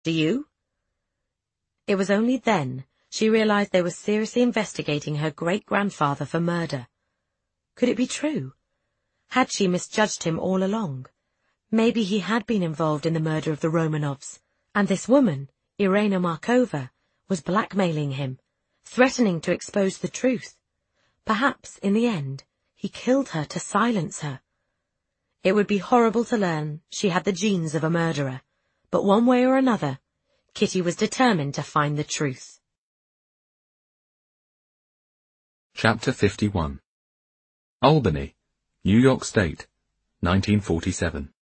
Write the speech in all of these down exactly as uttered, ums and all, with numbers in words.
Do you? It was only then she realized they were seriously investigating her great-grandfather for murder. Could it be true? Had she misjudged him all along? Maybe he had been involved in the murder of the Romanovs, and this woman, Irina Markova, was blackmailing him, threatening to expose the truth. Perhaps, in the end, he killed her to silence her. It would be horrible to learn she had the genes of a murderer, but one way or another, Kitty was determined to find the truth. Chapter fifty-one. Albany, New York State, nineteen forty-seven.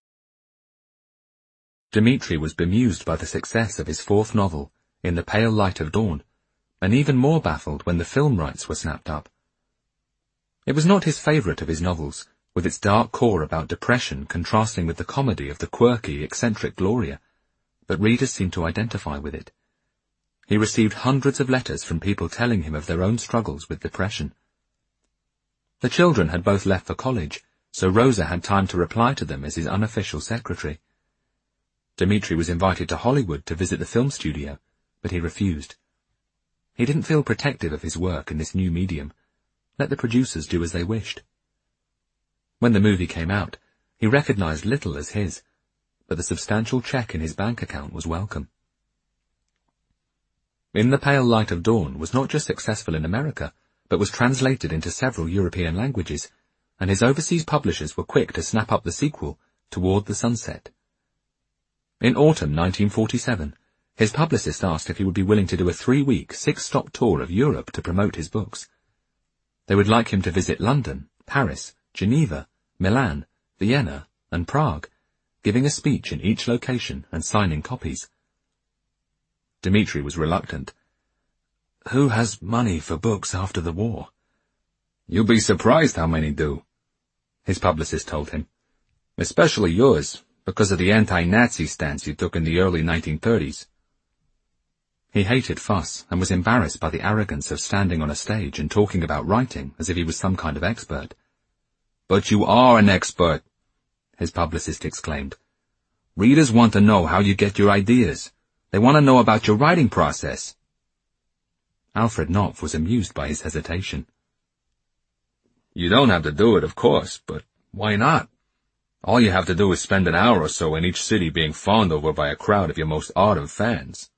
Dmitri was bemused by the success of his fourth novel, In the Pale Light of Dawn, and even more baffled when the film rights were snapped up. It was not his favourite of his novels, with its dark core about depression contrasting with the comedy of the quirky, eccentric Gloria, but readers seemed to identify with it. He received hundreds of letters from people telling him of their own struggles with depression. The children had both left for college, so Rosa had time to reply to them as his unofficial secretary. Dmitri was invited to Hollywood to visit the film studio, but he refused. He didn't feel protective of his work in this new medium. Let the producers do as they wished. When the movie came out, he recognized little as his, but the substantial check in his bank account was welcome. In the Pale Light of Dawn was not just successful in America, but was translated into several European languages, and his overseas publishers were quick to snap up the sequel, Toward the Sunset. In autumn nineteen forty-seven, his publicist asked if he would be willing to do a three-week, six-stop tour of Europe to promote his books. They would like him to visit London, Paris, Geneva, Milan, Vienna, and Prague, giving a speech in each location and signing copies. Dmitri was reluctant. Who has money for books after the war? You'll be surprised how many do, his publicist told him. Especially yours, because of the anti-Nazi stance you took in the early nineteen thirties. He hated fuss and was embarrassed by the arrogance of standing on a stage and talking about writing as if he was some kind of expert. But you are an expert, his publicist exclaimed. Readers want to know how you get your ideas. They want to know about your writing process. Alfred Knopf was amused by his hesitation. You don't have to do it, of course, but why not? All you have to do is spend an hour or so in each city being fawned over by a crowd of your most ardent fans.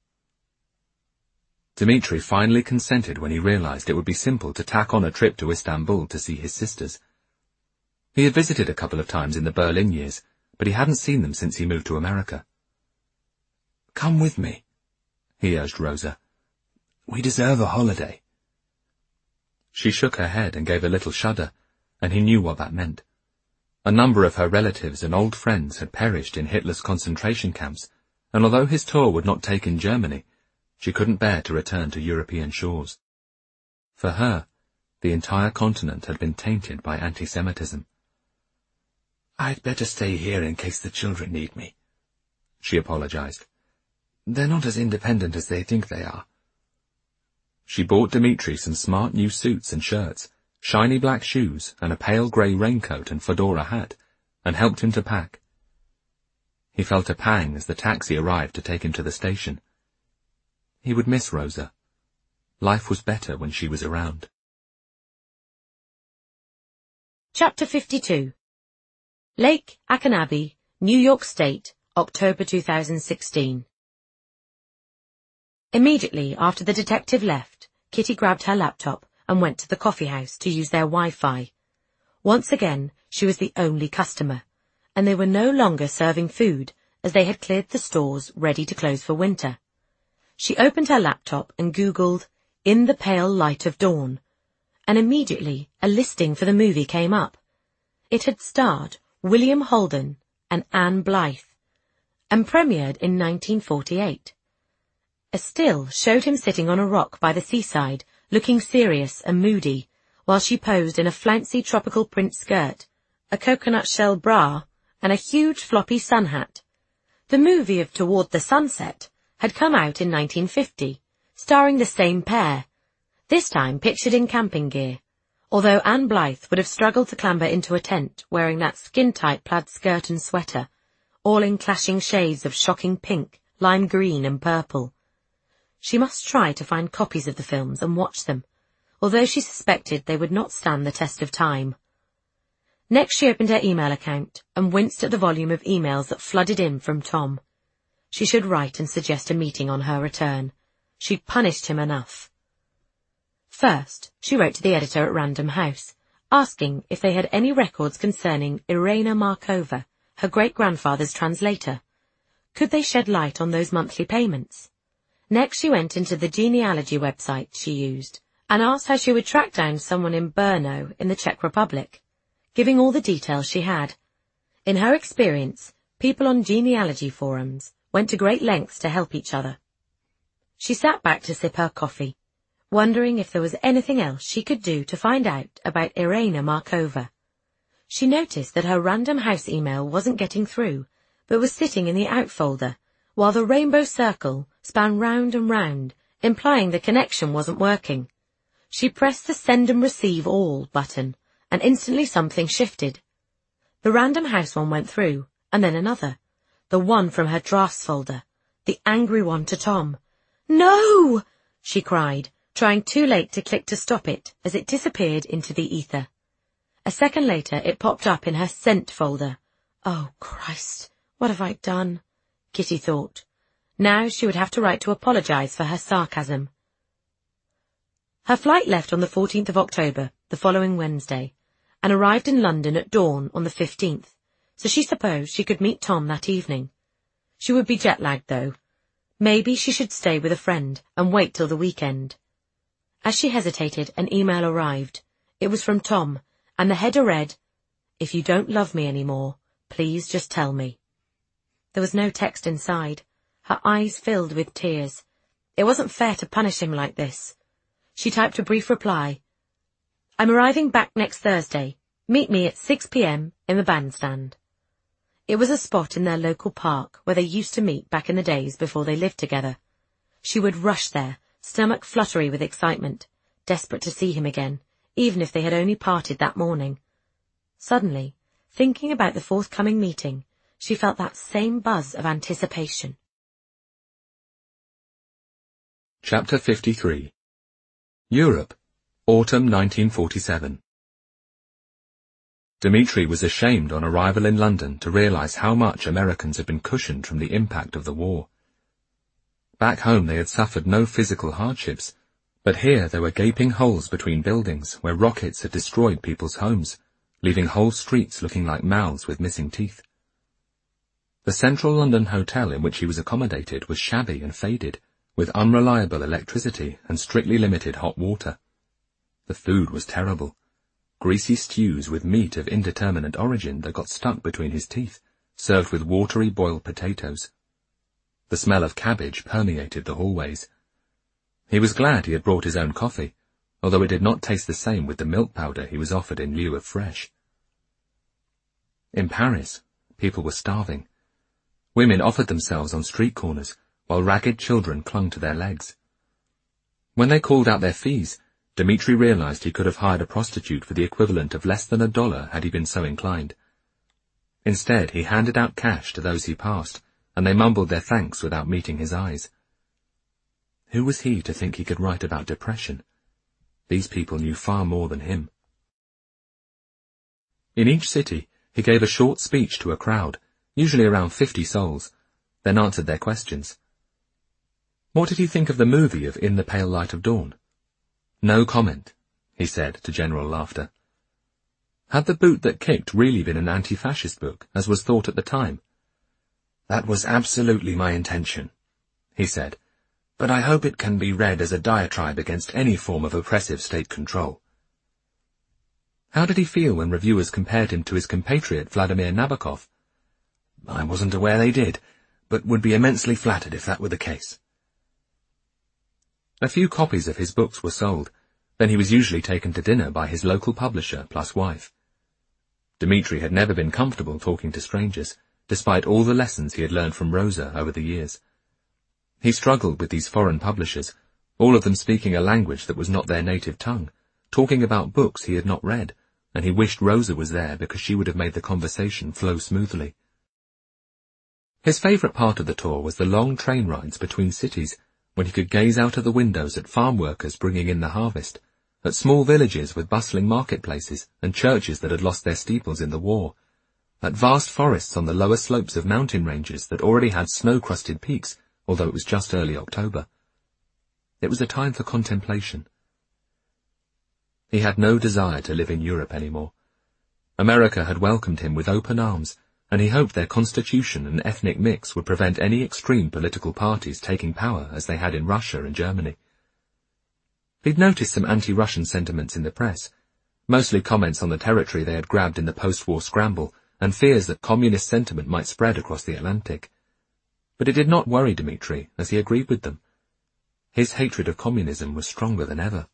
Dmitri finally consented when he realized it would be simple to tack on a trip to Istanbul to see his sisters. He had visited a couple of times in the Berlin years, but he hadn't seen them since he moved to America. Come with me, he urged Rosa. We deserve a holiday. She shook her head and gave a little shudder, and he knew what that meant. A number of her relatives and old friends had perished in Hitler's concentration camps, and although his tour would not take in Germany, she couldn't bear to return to European shores. For her, the entire continent had been tainted by anti-Semitism. I'd better stay here in case the children need me, she apologized. They're not as independent as they think they are. She bought Dmitri some smart new suits and shirts, shiny black shoes, and a pale grey raincoat and fedora hat, and helped him to pack. He felt a pang as the taxi arrived to take him to the station. He would miss Rosa. Life was better when she was around. Chapter fifty-two. Lake Akanabi, New York State, October two thousand sixteen. Immediately after the detective left, Kitty grabbed her laptop and went to the coffee house to use their Wi-Fi. Once again, she was the only customer, and they were no longer serving food as they had cleared the stores ready to close for winter. She opened her laptop and Googled In the Pale Light of Dawn, and immediately a listing for the movie came up. It had starred William Holden and Anne Blythe, and premiered in nineteen forty-eight. A still showed him sitting on a rock by the seaside, looking serious and moody, while she posed in a flouncy tropical print skirt, a coconut shell bra, and a huge floppy sun hat. The movie of Toward the Sunset had come out in nineteen fifty, starring the same pair, this time pictured in camping gear, although Anne Blythe would have struggled to clamber into a tent wearing that skin-tight plaid skirt and sweater, all in clashing shades of shocking pink, lime green and purple. She must try to find copies of the films and watch them, although she suspected they would not stand the test of time. Next she opened her email account and winced at the volume of emails that flooded in from Tom. She should write and suggest a meeting on her return. She'd punished him enough. First, she wrote to the editor at Random House, asking if they had any records concerning Irena Markova, her great-grandfather's translator. Could they shed light on those monthly payments? Next she went into the genealogy website she used and asked how she would track down someone in Brno in the Czech Republic, giving all the details she had. In her experience, people on genealogy forums went to great lengths to help each other. She sat back to sip her coffee, wondering if there was anything else she could do to find out about Irena Markova. She noticed that her Random House email wasn't getting through, but was sitting in the out folder, while the rainbow circle span round and round, implying the connection wasn't working. She pressed the Send and Receive All button, and instantly something shifted. The Random House one went through, and then another. The one from her drafts folder. The angry one to Tom. "No!" she cried, trying too late to click to stop it as it disappeared into the ether. A second later it popped up in her Sent folder. Oh, Christ, what have I done? Kitty thought. Now she would have to write to apologize for her sarcasm. Her flight left on the fourteenth of October, the following Wednesday, and arrived in London at dawn on the fifteenth, so she supposed she could meet Tom that evening. She would be jet-lagged, though. Maybe she should stay with a friend and wait till the weekend. As she hesitated, an email arrived. It was from Tom, and the header read, "If you don't love me anymore, please just tell me." There was no text inside. Her eyes filled with tears. It wasn't fair to punish him like this. She typed a brief reply. "I'm arriving back next Thursday. Meet me at six p m in the bandstand." It was a spot in their local park where they used to meet back in the days before they lived together. She would rush there, stomach fluttery with excitement, desperate to see him again, even if they had only parted that morning. Suddenly, thinking about the forthcoming meeting, she felt that same buzz of anticipation. Chapter fifty-three. Europe, Autumn nineteen forty-seven. Dmitri was ashamed on arrival in London to realize how much Americans had been cushioned from the impact of the war. Back home they had suffered no physical hardships, but here there were gaping holes between buildings where rockets had destroyed people's homes, leaving whole streets looking like mouths with missing teeth. The central London hotel in which he was accommodated was shabby and faded, with unreliable electricity and strictly limited hot water. The food was terrible. Greasy stews with meat of indeterminate origin that got stuck between his teeth, served with watery boiled potatoes. The smell of cabbage permeated the hallways. He was glad he had brought his own coffee, although it did not taste the same with the milk powder he was offered in lieu of fresh. In Paris, people were starving. Women offered themselves on street corners, while ragged children clung to their legs. When they called out their fees, Dmitri realized he could have hired a prostitute for the equivalent of less than a dollar had he been so inclined. Instead, he handed out cash to those he passed, and they mumbled their thanks without meeting his eyes. Who was he to think he could write about depression? These people knew far more than him. In each city, he gave a short speech to a crowd, usually around fifty souls, then answered their questions. What did he think of the movie of In the Pale Light of Dawn? No comment, he said to general laughter. Had The Boot That Kicked really been an anti-fascist book, as was thought at the time? That was absolutely my intention, he said, but I hope it can be read as a diatribe against any form of oppressive state control. How did he feel when reviewers compared him to his compatriot Vladimir Nabokov? I wasn't aware they did, but would be immensely flattered if that were the case. A few copies of his books were sold, then he was usually taken to dinner by his local publisher plus wife. Dmitri had never been comfortable talking to strangers, despite all the lessons he had learned from Rosa over the years. He struggled with these foreign publishers, all of them speaking a language that was not their native tongue, talking about books he had not read, and he wished Rosa was there because she would have made the conversation flow smoothly. His favourite part of the tour was the long train rides between cities, when he could gaze out of the windows at farm workers bringing in the harvest, at small villages with bustling marketplaces and churches that had lost their steeples in the war, at vast forests on the lower slopes of mountain ranges that already had snow-crusted peaks, although it was just early October. It was a time for contemplation. He had no desire to live in Europe anymore. America had welcomed him with open arms, and he hoped their constitution and ethnic mix would prevent any extreme political parties taking power as they had in Russia and Germany. He'd noticed some anti-Russian sentiments in the press, mostly comments on the territory they had grabbed in the post-war scramble and fears that communist sentiment might spread across the Atlantic. But it did not worry Dmitri, as he agreed with them. His hatred of communism was stronger than ever.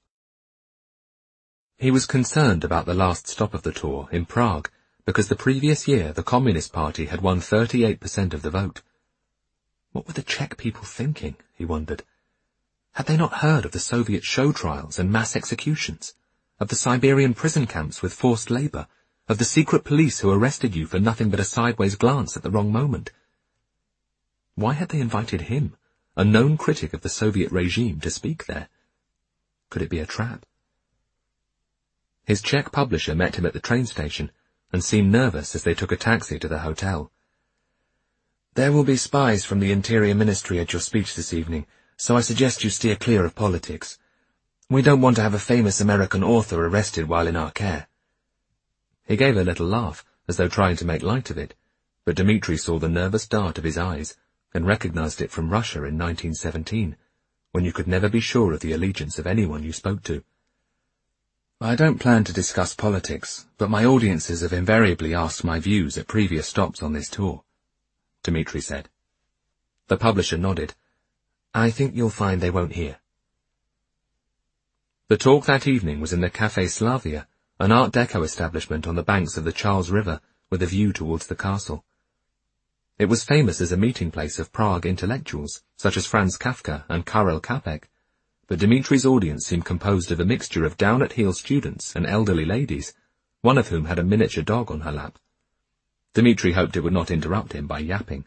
He was concerned about the last stop of the tour, in Prague, because the previous year the Communist Party had won thirty-eight percent of the vote. What were the Czech people thinking, he wondered. Had they not heard of the Soviet show trials and mass executions, of the Siberian prison camps with forced labour, of the secret police who arrested you for nothing but a sideways glance at the wrong moment? Why had they invited him, a known critic of the Soviet regime, to speak there? Could it be a trap? His Czech publisher met him at the train station and seemed nervous as they took a taxi to the hotel. "There will be spies from the Interior Ministry at your speech this evening, so I suggest you steer clear of politics. We don't want to have a famous American author arrested while in our care." He gave a little laugh, as though trying to make light of it, but Dmitri saw the nervous dart of his eyes and recognized it from Russia in nineteen seventeen, when you could never be sure of the allegiance of anyone you spoke to. "I don't plan to discuss politics, but my audiences have invariably asked my views at previous stops on this tour," Dmitri said. The publisher nodded. "I think you'll find they won't hear." The talk that evening was in the Café Slavia, an Art Deco establishment on the banks of the Charles River with a view towards the castle. It was famous as a meeting place of Prague intellectuals, such as Franz Kafka and Karel Čapek, but Dmitri's audience seemed composed of a mixture of down-at-heel students and elderly ladies, one of whom had a miniature dog on her lap. Dmitri hoped it would not interrupt him by yapping.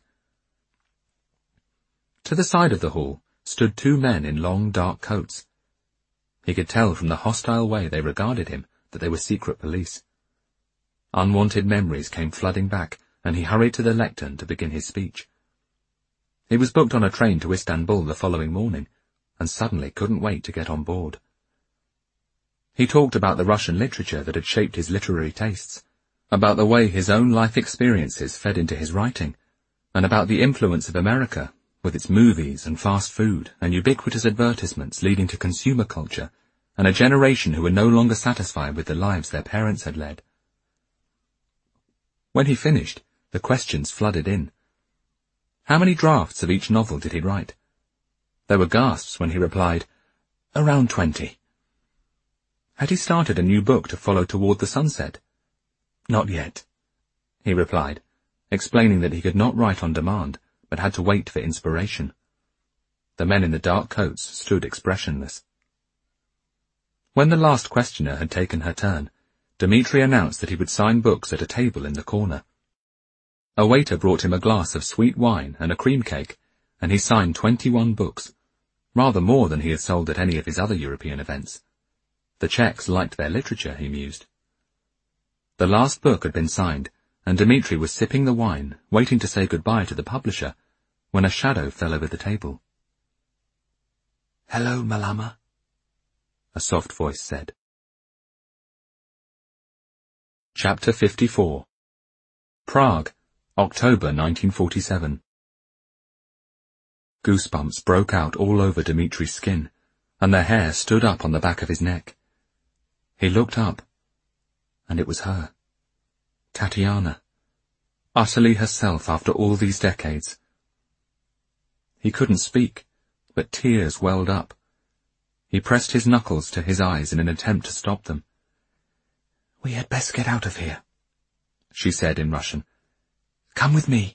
To the side of the hall stood two men in long, dark coats. He could tell from the hostile way they regarded him that they were secret police. Unwanted memories came flooding back, and he hurried to the lectern to begin his speech. He was booked on a train to Istanbul the following morning, and suddenly couldn't wait to get on board. He talked about the Russian literature that had shaped his literary tastes, about the way his own life experiences fed into his writing, and about the influence of America, with its movies and fast food and ubiquitous advertisements leading to consumer culture, and a generation who were no longer satisfied with the lives their parents had led. When he finished, the questions flooded in. How many drafts of each novel did he write? There were gasps when he replied, "Around twenty." Had he started a new book to follow Toward the Sunset? "Not yet," he replied, explaining that he could not write on demand, but had to wait for inspiration. The men in the dark coats stood expressionless. When the last questioner had taken her turn, Dmitri announced that he would sign books at a table in the corner. A waiter brought him a glass of sweet wine and a cream cake, and he signed twenty-one books, rather more than he had sold at any of his other European events. The Czechs liked their literature, he mused. The last book had been signed, and Dmitri was sipping the wine, waiting to say goodbye to the publisher, when a shadow fell over the table. "Hello, Malama," a soft voice said. Chapter fifty-four. Prague, October nineteen forty-seven. Goosebumps broke out all over Dmitri's skin, and the hair stood up on the back of his neck. He looked up, and it was her. Tatiana, utterly herself after all these decades. He couldn't speak, but tears welled up. He pressed his knuckles to his eyes in an attempt to stop them. "We had best get out of here," she said in Russian. "Come with me."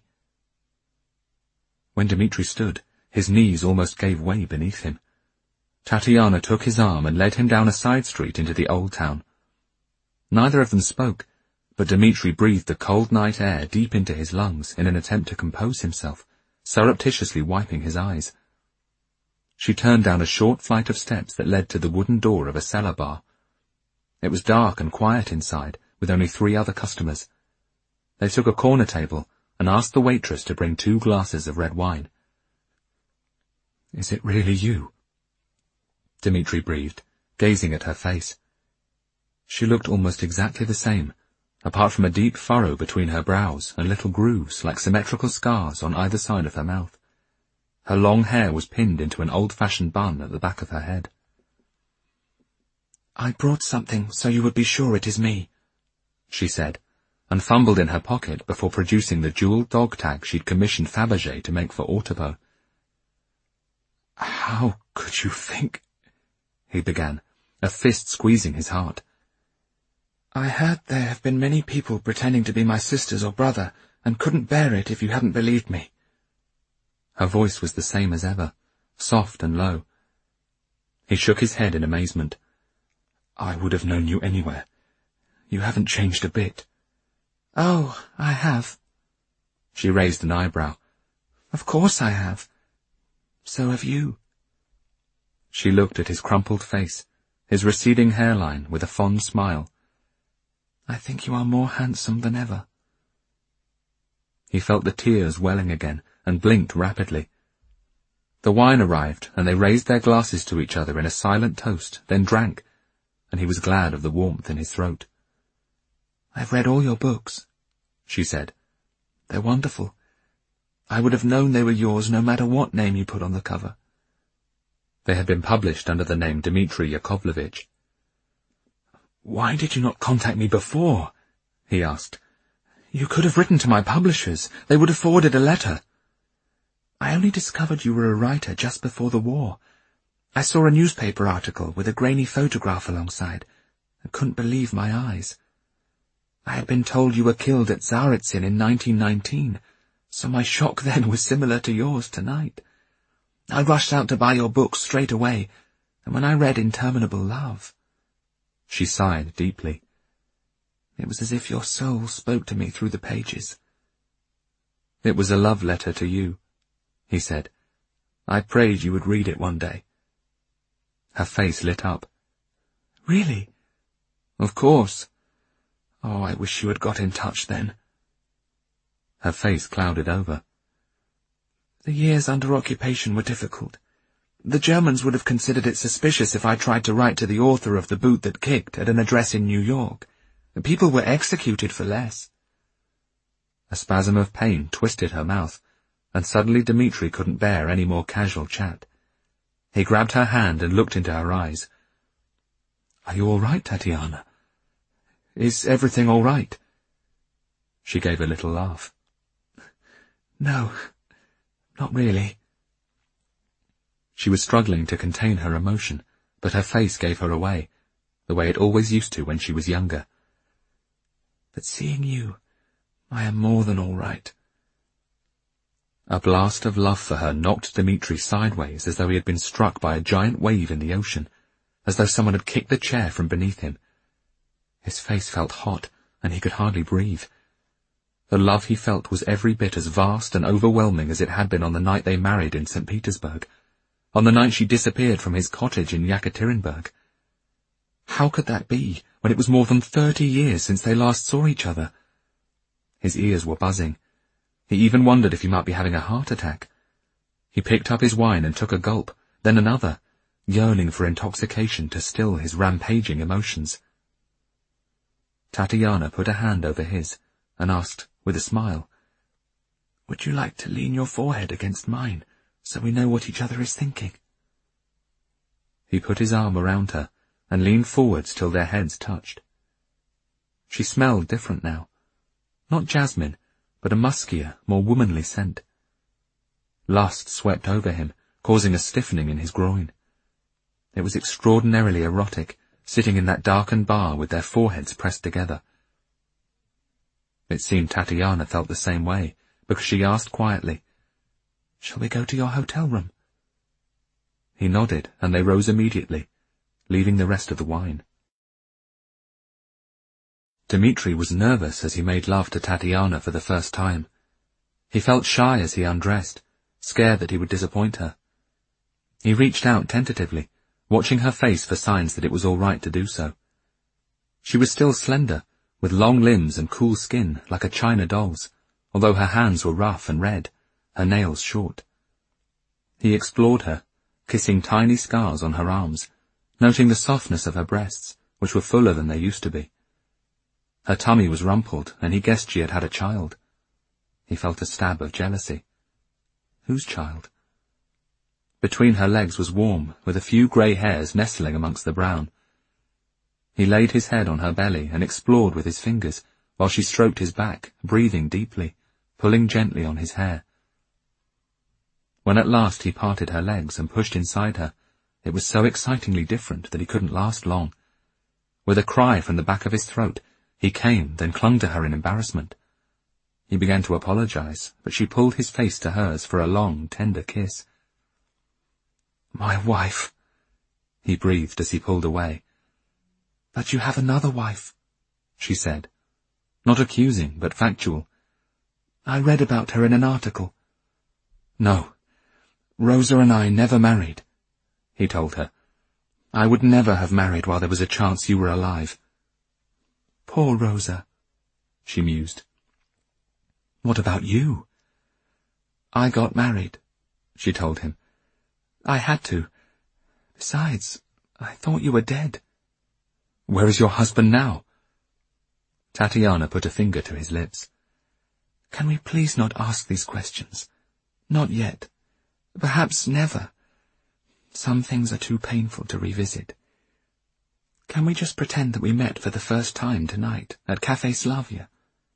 When Dmitri stood, his knees almost gave way beneath him. Tatiana took his arm and led him down a side street into the old town. Neither of them spoke, but Dmitri breathed the cold night air deep into his lungs in an attempt to compose himself, surreptitiously wiping his eyes. She turned down a short flight of steps that led to the wooden door of a cellar bar. It was dark and quiet inside, with only three other customers. They took a corner table and asked the waitress to bring two glasses of red wine. "Is it really you?" Dmitri breathed, gazing at her face. She looked almost exactly the same, apart from a deep furrow between her brows and little grooves like symmetrical scars on either side of her mouth. Her long hair was pinned into an old-fashioned bun at the back of her head. "I brought something so you would be sure it is me," she said, and fumbled in her pocket before producing the jewelled dog tag she'd commissioned Fabergé to make for Ortebo. "How could you think—" he began, a fist squeezing his heart. "I heard there have been many people pretending to be my sisters or brother, and couldn't bear it if you hadn't believed me." Her voice was the same as ever, soft and low. He shook his head in amazement. "I would have known you anywhere. You haven't changed a bit." "Oh, I have." She raised an eyebrow. "Of course I have. So have you." She looked at his crumpled face, his receding hairline, with a fond smile. "I think you are more handsome than ever." He felt the tears welling again, and blinked rapidly. The wine arrived, and they raised their glasses to each other in a silent toast, then drank, and he was glad of the warmth in his throat. "I've read all your books," she said. "They're wonderful. I would have known they were yours no matter what name you put on the cover." They had been published under the name Dmitri Yakovlevich. "Why did you not contact me before?" he asked. "You could have written to my publishers. They would have forwarded a letter." "I only discovered you were a writer just before the war. I saw a newspaper article with a grainy photograph alongside, and couldn't believe my eyes. I had been told you were killed at Tsaritsyn in nineteen nineteen, so my shock then was similar to yours tonight. I rushed out to buy your book straight away, and when I read Interminable Love—" She sighed deeply. "It was as if your soul spoke to me through the pages." "It was a love letter to you," he said. "I prayed you would read it one day." Her face lit up. "Really?" "Of course. Oh, I wish you had got in touch then." Her face clouded over. "The years under occupation were difficult. The Germans would have considered it suspicious if I tried to write to the author of The Boot That Kicked at an address in New York. People were executed for less." A spasm of pain twisted her mouth, and suddenly Dmitri couldn't bear any more casual chat. He grabbed her hand and looked into her eyes. "Are you all right, Tatiana? Is everything all right?" She gave a little laugh. "No, not really." She was struggling to contain her emotion, but her face gave her away, the way it always used to when she was younger. "But seeing you, I am more than all right." A blast of love for her knocked Dmitri sideways as though he had been struck by a giant wave in the ocean, as though someone had kicked the chair from beneath him. His face felt hot, and he could hardly breathe. The love he felt was every bit as vast and overwhelming as it had been on the night they married in Saint Petersburg, on the night she disappeared from his cottage in Yekaterinburg. How could that be, when it was more than thirty years since they last saw each other? His ears were buzzing. He even wondered if he might be having a heart attack. He picked up his wine and took a gulp, then another, yearning for intoxication to still his rampaging emotions. Tatiana put a hand over his and asked, with a smile, "Would you like to lean your forehead against mine, so we know what each other is thinking?" He put his arm around her and leaned forwards till their heads touched. She smelled different now. Not jasmine, but a muskier, more womanly scent. Lust swept over him, causing a stiffening in his groin. It was extraordinarily erotic, sitting in that darkened bar with their foreheads pressed together. It seemed Tatiana felt the same way, because she asked quietly, "Shall we go to your hotel room?" He nodded, and they rose immediately, leaving the rest of the wine. Dmitri was nervous as he made love to Tatiana for the first time. He felt shy as he undressed, scared that he would disappoint her. He reached out tentatively, watching her face for signs that it was all right to do so. She was still slender, with long limbs and cool skin like a china doll's, although her hands were rough and red, her nails short. He explored her, kissing tiny scars on her arms, noting the softness of her breasts, which were fuller than they used to be. Her tummy was rumpled, and he guessed she had had a child. He felt a stab of jealousy. Whose child? Between her legs was warm, with a few grey hairs nestling amongst the brown. He laid his head on her belly and explored with his fingers, while she stroked his back, breathing deeply, pulling gently on his hair. When at last he parted her legs and pushed inside her, it was so excitingly different that he couldn't last long. With a cry from the back of his throat, he came, then clung to her in embarrassment. He began to apologize, but she pulled his face to hers for a long, tender kiss. "My wife," he breathed as he pulled away. "But you have another wife," she said, not accusing, but factual. "I read about her in an article." "No, Rosa and I never married," he told her. "I would never have married while there was a chance you were alive." "Poor Rosa," she mused. "What about you?" "I got married," she told him. "I had to. Besides, I thought you were dead." "Where is your husband now?" Tatiana put a finger to his lips. "Can we please not ask these questions? Not yet. Perhaps never. Some things are too painful to revisit. Can we just pretend that we met for the first time tonight at Café Slavia?"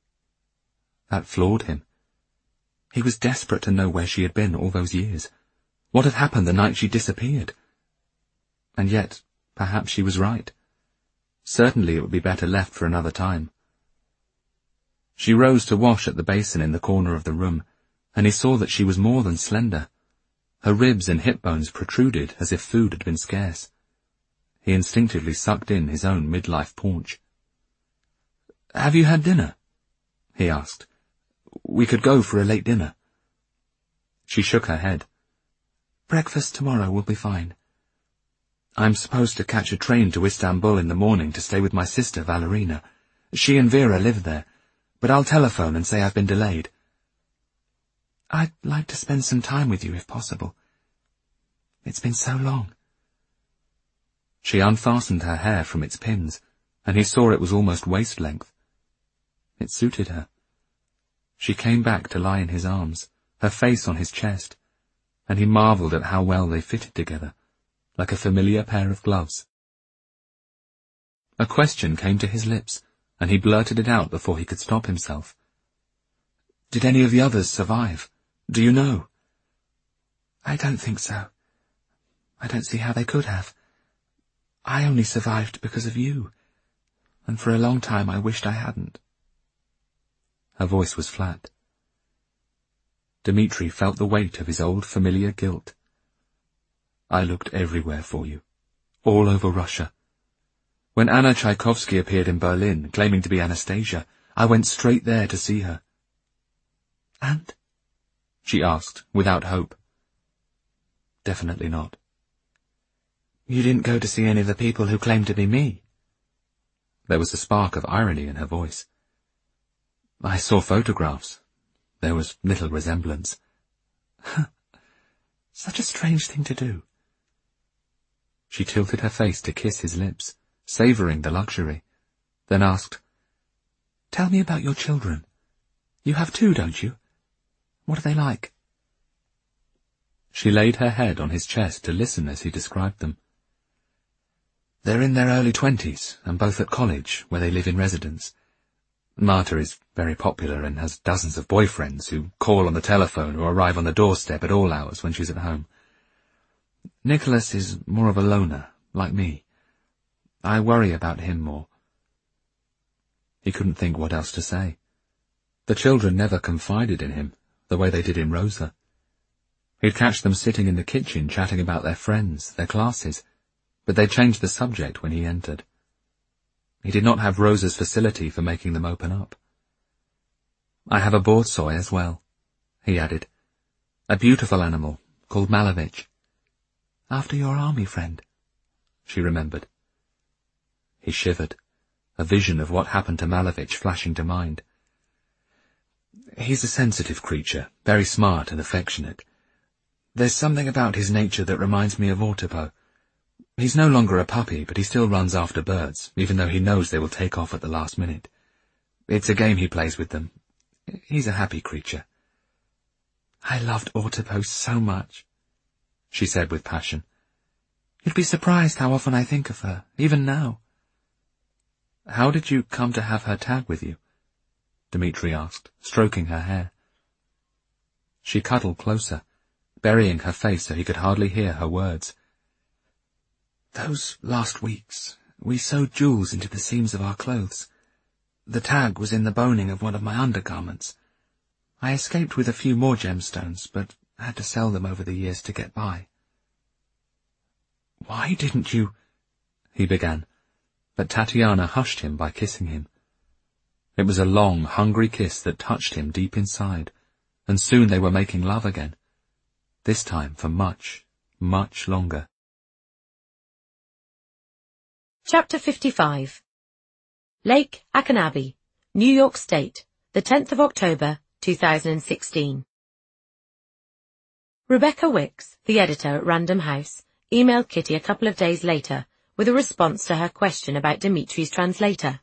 That floored him. He was desperate to know where she had been all those years. What had happened the night she disappeared? And yet, perhaps she was right. Certainly it would be better left for another time. She rose to wash at the basin in the corner of the room, and he saw that she was more than slender. Her ribs and hip bones protruded as if food had been scarce. He instinctively sucked in his own midlife paunch. "Have you had dinner?" he asked. "We could go for a late dinner." She shook her head. "Breakfast tomorrow will be fine. I'm supposed to catch a train to Istanbul in the morning to stay with my sister Valerina. She and Vera live there, but I'll telephone and say I've been delayed. I'd like to spend some time with you if possible. It's been so long." She unfastened her hair from its pins, and he saw it was almost waist-length. It suited her. She came back to lie in his arms, her face on his chest, and he marvelled at how well they fitted together, like a familiar pair of gloves. A question came to his lips, and he blurted it out before he could stop himself. "Did any of the others survive? Do you know?" "I don't think so. I don't see how they could have. I only survived because of you, and for a long time I wished I hadn't." Her voice was flat. Dmitri felt the weight of his old familiar guilt. "I looked everywhere for you, all over Russia. When Anna Tchaikovsky appeared in Berlin, claiming to be Anastasia, I went straight there to see her." "And?" she asked, without hope. "Definitely not." "You didn't go to see any of the people who claimed to be me?" There was a spark of irony in her voice. "I saw photographs. There was little resemblance." "Such a strange thing to do." She tilted her face to kiss his lips, savouring the luxury, then asked, "Tell me about your children. You have two, don't you? What are they like?" She laid her head on his chest to listen as he described them. "They're in their early twenties, and both at college, where they live in residence. Marta is very popular and has dozens of boyfriends who call on the telephone or arrive on the doorstep at all hours when she's at home. Nicholas is more of a loner, like me. I worry about him more." He couldn't think what else to say. The children never confided in him, the way they did in Rosa. He'd catch them sitting in the kitchen chatting about their friends, their classes, but they changed the subject when he entered. He did not have Rosa's facility for making them open up. I have a borzoi as well, he added. A beautiful animal called Malevich. After your army friend, she remembered. He shivered, a vision of what happened to Malevich flashing to mind. He's a sensitive creature, very smart and affectionate. There's something about his nature that reminds me of Autopo. He's no longer a puppy, but he still runs after birds, even though he knows they will take off at the last minute. It's a game he plays with them. He's a happy creature. I loved Autopo so much, she said with passion. You'd be surprised how often I think of her, even now. How did you come to have her tag with you? Dmitri asked, stroking her hair. She cuddled closer, burying her face so he could hardly hear her words. Those last weeks, we sewed jewels into the seams of our clothes. The tag was in the boning of one of my undergarments. I escaped with a few more gemstones, but had to sell them over the years to get by. Why didn't you... he began, but Tatiana hushed him by kissing him. It was a long, hungry kiss that touched him deep inside, and soon they were making love again, this time for much, much longer. Chapter fifty-five. Lake Akanabi, New York State, the tenth of October, two thousand sixteen. Rebecca Wicks, the editor at Random House, emailed Kitty a couple of days later with a response to her question about Dmitri's translator.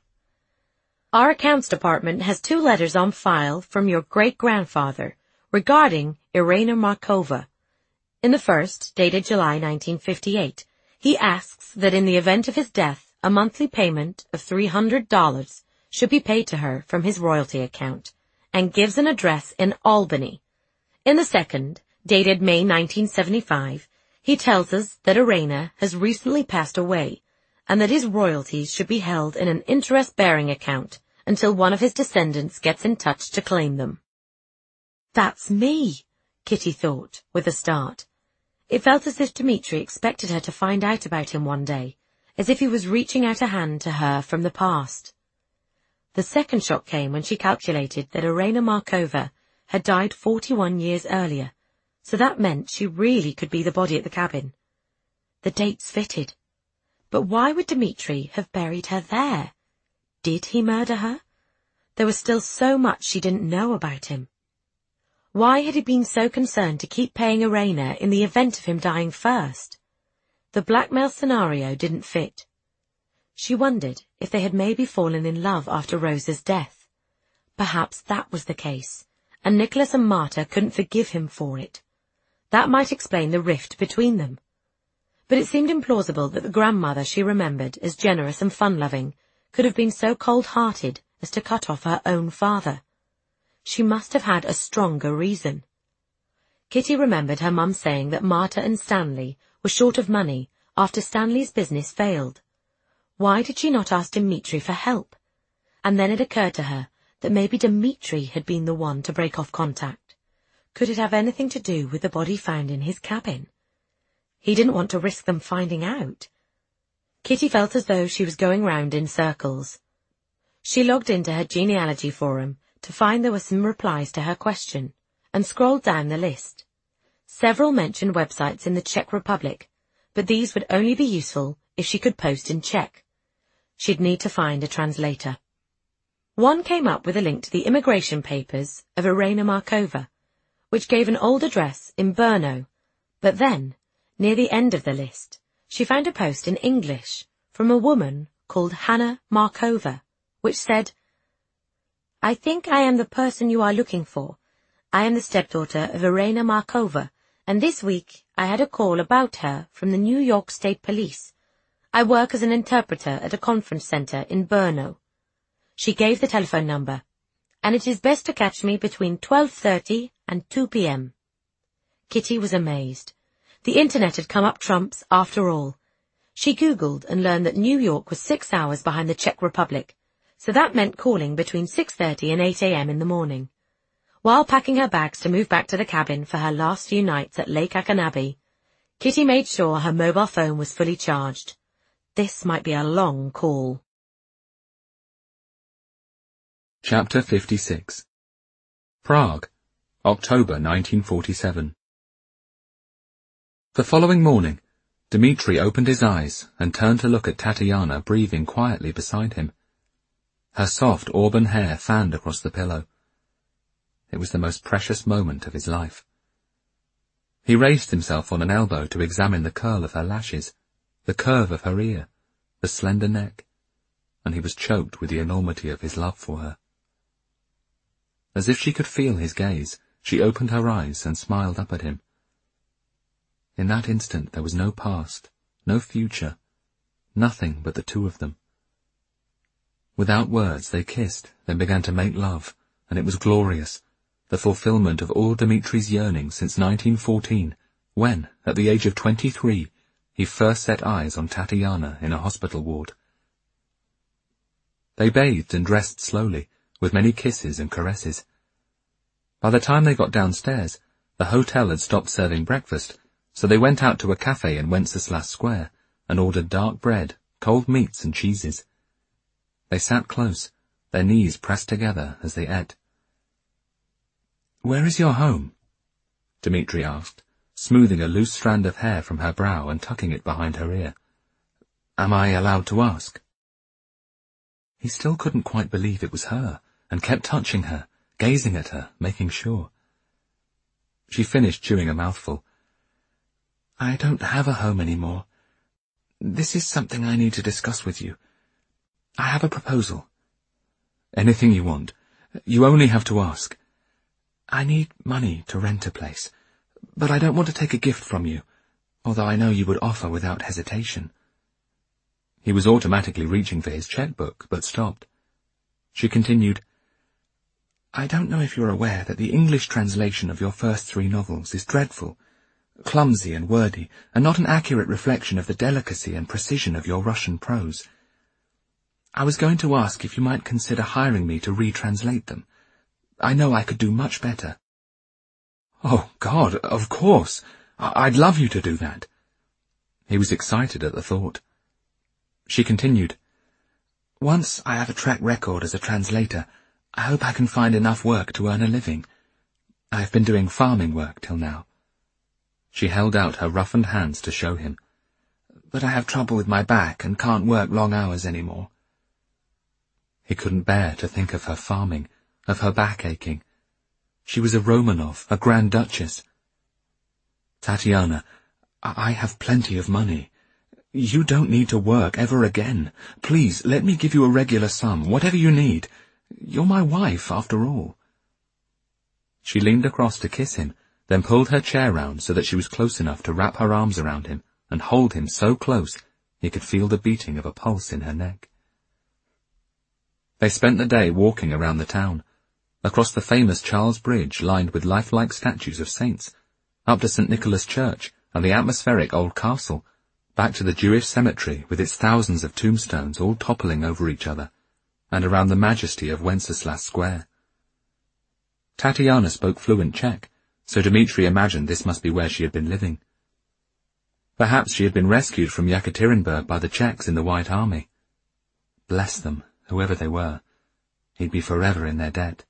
Our accounts department has two letters on file from your great-grandfather regarding Irina Markova. In the first, dated July nineteen fifty-eight, he asks that in the event of his death, a monthly payment of three hundred dollars should be paid to her from his royalty account, and gives an address in Albany. In the second, dated May nineteen seventy-five, he tells us that Irina has recently passed away, and that his royalties should be held in an interest-bearing account until one of his descendants gets in touch to claim them. That's me, Kitty thought, with a start. It felt as if Dmitri expected her to find out about him one day, as if he was reaching out a hand to her from the past. The second shock came when she calculated that Irina Markova had died forty-one years earlier, so that meant she really could be the body at the cabin. The dates fitted. But why would Dmitri have buried her there? Did he murder her? There was still so much she didn't know about him. Why had he been so concerned to keep paying Irina in the event of him dying first? The blackmail scenario didn't fit. She wondered if they had maybe fallen in love after Rosa's death. Perhaps that was the case, and Nicholas and Marta couldn't forgive him for it. That might explain the rift between them. But it seemed implausible that the grandmother she remembered as generous and fun-loving could have been so cold-hearted as to cut off her own father. She must have had a stronger reason. Kitty remembered her mum saying that Marta and Stanley were short of money after Stanley's business failed. Why did she not ask Dmitri for help? And then it occurred to her that maybe Dmitri had been the one to break off contact. Could it have anything to do with the body found in his cabin? He didn't want to risk them finding out. Kitty felt as though she was going round in circles. She logged into her genealogy forum to find there were some replies to her question, and scrolled down the list. Several mentioned websites in the Czech Republic, but these would only be useful if she could post in Czech. She'd need to find a translator. One came up with a link to the immigration papers of Irina Markova, which gave an old address in Brno, but then, near the end of the list, she found a post in English from a woman called Hannah Markova, which said, I think I am the person you are looking for. I am the stepdaughter of Irina Markova, and this week I had a call about her from the New York State Police. I work as an interpreter at a conference center in Brno. She gave the telephone number, and it is best to catch me between twelve thirty and two p.m. Kitty was amazed. The internet had come up trumps after all. She Googled and learned that New York was six hours behind the Czech Republic, so that meant calling between six thirty and eight a.m. in the morning. While packing her bags to move back to the cabin for her last few nights at Lake Akanabi, Kitty made sure her mobile phone was fully charged. This might be a long call. Chapter fifty-six. Prague, October nineteen forty-seven. The following morning, Dmitri opened his eyes and turned to look at Tatiana breathing quietly beside him. Her soft auburn hair fanned across the pillow. It was the most precious moment of his life. He raised himself on an elbow to examine the curl of her lashes, the curve of her ear, the slender neck, and he was choked with the enormity of his love for her. As if she could feel his gaze, she opened her eyes and smiled up at him. In that instant there was no past, no future, nothing but the two of them. Without words they kissed, then began to make love, and it was glorious, the fulfillment of all Dmitri's yearnings since nineteen fourteen, when, at the age of twenty-three, he first set eyes on Tatiana in a hospital ward. They bathed and dressed slowly, with many kisses and caresses. By the time they got downstairs, the hotel had stopped serving breakfast, so they went out to a cafe in Wenceslas Square and ordered dark bread, cold meats and cheeses. They sat close, their knees pressed together as they ate. "Where is your home?" Dmitri asked, smoothing a loose strand of hair from her brow and tucking it behind her ear. "Am I allowed to ask?" He still couldn't quite believe it was her, and kept touching her, gazing at her, making sure. She finished chewing a mouthful. "I don't have a home anymore. This is something I need to discuss with you. I have a proposal." "Anything you want. You only have to ask." "I need money to rent a place, but I don't want to take a gift from you, although I know you would offer without hesitation." He was automatically reaching for his checkbook, but stopped. She continued, "I don't know if you're aware that the English translation of your first three novels is dreadful, clumsy and wordy, and not an accurate reflection of the delicacy and precision of your Russian prose. I was going to ask if you might consider hiring me to retranslate them. I know I could do much better." "Oh, God, of course. I'd love you to do that." He was excited at the thought. She continued, "Once I have a track record as a translator, I hope I can find enough work to earn a living. I've been doing farming work till now." She held out her roughened hands to show him. "But I have trouble with my back and can't work long hours anymore." He couldn't bear to think of her farming, of her back aching. She was a Romanov, a Grand Duchess. "Tatiana, I have plenty of money. You don't need to work ever again. Please, let me give you a regular sum, whatever you need. You're my wife, after all." She leaned across to kiss him, then pulled her chair round so that she was close enough to wrap her arms around him and hold him so close he could feel the beating of a pulse in her neck. They spent the day walking around the town, across the famous Charles Bridge lined with lifelike statues of saints, up to Saint Nicholas Church and the atmospheric old castle, back to the Jewish cemetery with its thousands of tombstones all toppling over each other, and around the majesty of Wenceslas Square. Tatiana spoke fluent Czech, so Dmitri imagined this must be where she had been living. Perhaps she had been rescued from Yekaterinburg by the Czechs in the White Army. Bless them, whoever they were. He'd be forever in their debt.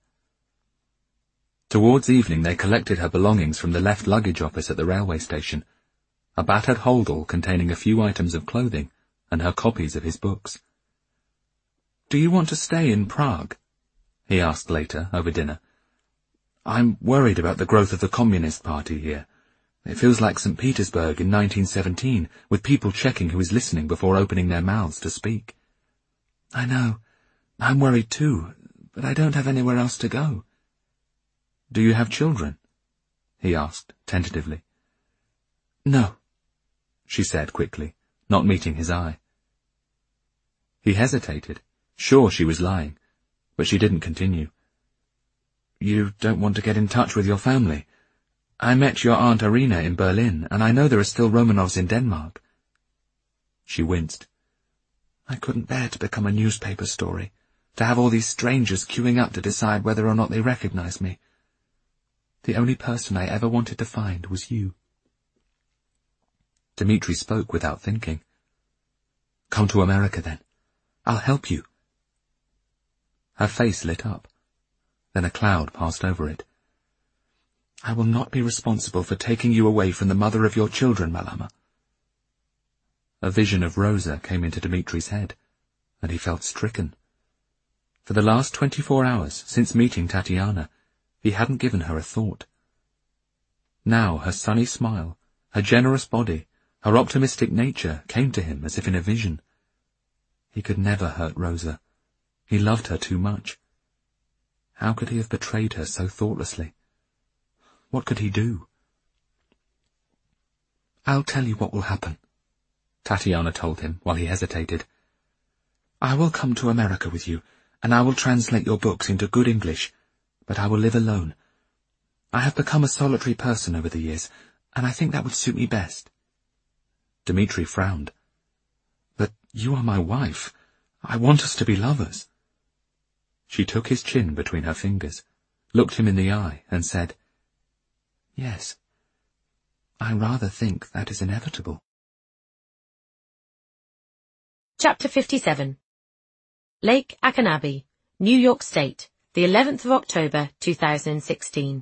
Towards evening they collected her belongings from the left luggage office at the railway station, a battered holdall containing a few items of clothing, and her copies of his books. "Do you want to stay in Prague?" he asked later, over dinner. "I'm worried about the growth of the Communist Party here. It feels like Saint Petersburg in nineteen seventeen, with people checking who is listening before opening their mouths to speak." "I know. I'm worried too, but I don't have anywhere else to go." "Do you have children?" he asked, tentatively. "No," she said quickly, not meeting his eye. He hesitated, sure she was lying, but she didn't continue. "You don't want to get in touch with your family? I met your Aunt Irina in Berlin, and I know there are still Romanovs in Denmark." She winced. "I couldn't bear to become a newspaper story, to have all these strangers queuing up to decide whether or not they recognize me. The only person I ever wanted to find was you." Dmitri spoke without thinking. "Come to America, then. I'll help you." Her face lit up. Then a cloud passed over it. "I will not be responsible for taking you away from the mother of your children, Malama." A vision of Rosa came into Dimitri's head, and he felt stricken. For the last twenty-four hours, since meeting Tatiana, he hadn't given her a thought. Now her sunny smile, her generous body, her optimistic nature came to him as if in a vision. He could never hurt Rosa. He loved her too much. How could he have betrayed her so thoughtlessly? What could he do? "I'll tell you what will happen," Tatiana told him while he hesitated. "I will come to America with you, and I will translate your books into good English, but I will live alone. I have become a solitary person over the years, and I think that would suit me best." Dimitri frowned. "But you are my wife. I want us to be lovers." She took his chin between her fingers, looked him in the eye, and said, "Yes, I rather think that is inevitable." Chapter fifty-seven. Lake Akanabi, New York State, the eleventh of October, two thousand sixteen.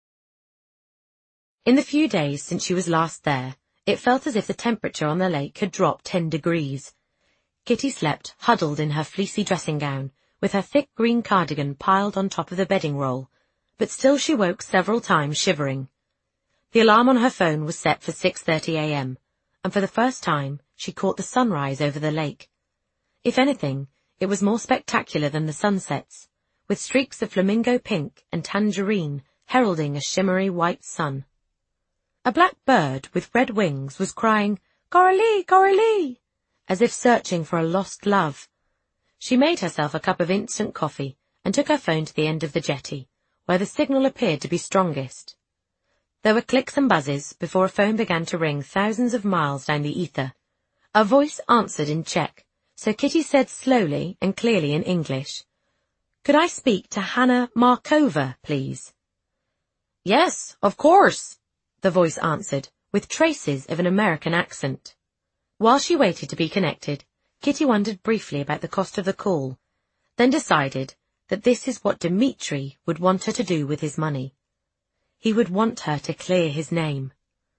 In the few days since she was last there, it felt as if the temperature on the lake had dropped ten degrees. Kitty slept huddled in her fleecy dressing gown, with her thick green cardigan piled on top of the bedding roll, but still she woke several times shivering. The alarm on her phone was set for six thirty a m, and for the first time she caught the sunrise over the lake. If anything, it was more spectacular than the sunsets, with streaks of flamingo pink and tangerine heralding a shimmery white sun. A black bird with red wings was crying, "Coralie, Coralie," as if searching for a lost love. She made herself a cup of instant coffee and took her phone to the end of the jetty, where the signal appeared to be strongest. There were clicks and buzzes before a phone began to ring thousands of miles down the ether. A voice answered in Czech, so Kitty said slowly and clearly in English, "Could I speak to Hannah Markova, please?" "Yes, of course," the voice answered, with traces of an American accent. While she waited to be connected, Kitty wondered briefly about the cost of the call, then decided that this is what Dimitri would want her to do with his money. He would want her to clear his name.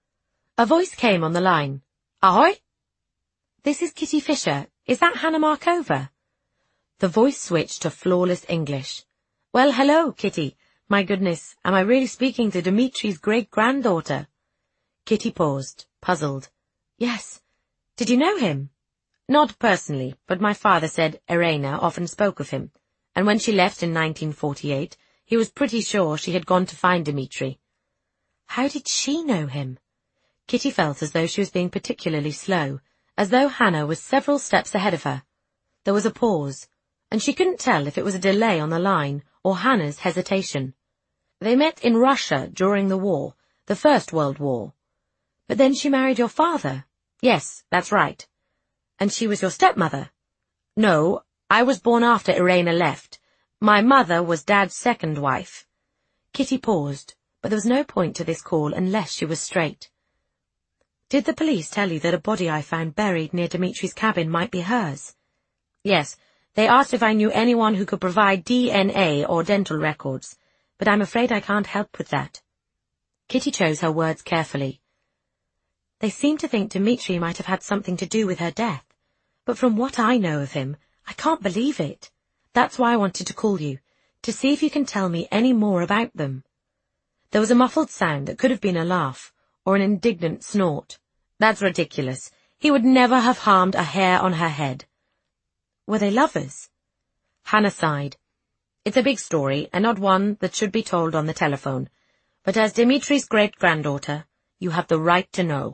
A voice came on the line. "Ahoy?" "This is Kitty Fisher. Is that Hannah Markova?" The voice switched to flawless English. "Well, hello, Kitty. My goodness, am I really speaking to Dimitri's great-granddaughter?" Kitty paused, puzzled. "Yes. Did you know him?" "Not personally, but my father said Irena often spoke of him, and when she left in nineteen forty-eight, he was pretty sure she had gone to find Dimitri." How did she know him? Kitty felt as though she was being particularly slow, as though Hannah was several steps ahead of her. There was a pause, and she couldn't tell if it was a delay on the line or Hannah's hesitation. "They met in Russia during the war, the First World War." "But then she married your father?" "Yes, that's right." "And she was your stepmother?" "No, I was born after Irena left. My mother was Dad's second wife." Kitty paused, but there was no point to this call unless she was straight. "Did the police tell you that a body I found buried near Dimitri's cabin might be hers?" "Yes, they asked if I knew anyone who could provide D N A or dental records, but I'm afraid I can't help with that." Kitty chose her words carefully. "They seem to think Dimitri might have had something to do with her death, but from what I know of him, I can't believe it. That's why I wanted to call you, to see if you can tell me any more about them." There was a muffled sound that could have been a laugh, or an indignant snort. "That's ridiculous. He would never have harmed a hair on her head." "Were they lovers?" Hannah sighed. "It's a big story, and not one that should be told on the telephone. But as Dimitri's great-granddaughter, you have the right to know."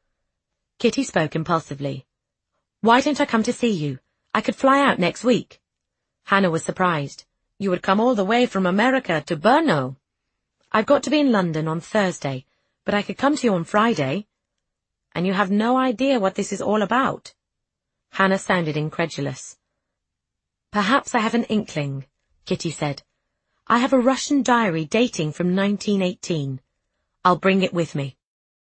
Kitty spoke impulsively. "Why don't I come to see you? I could fly out next week." Hannah was surprised. "You would come all the way from America to Brno." "I've got to be in London on Thursday, but I could come to you on Friday." "And you have no idea what this is all about?" Hannah sounded incredulous. "Perhaps I have an inkling," Kitty said. "I have a Russian diary dating from nineteen eighteen. I'll bring it with me."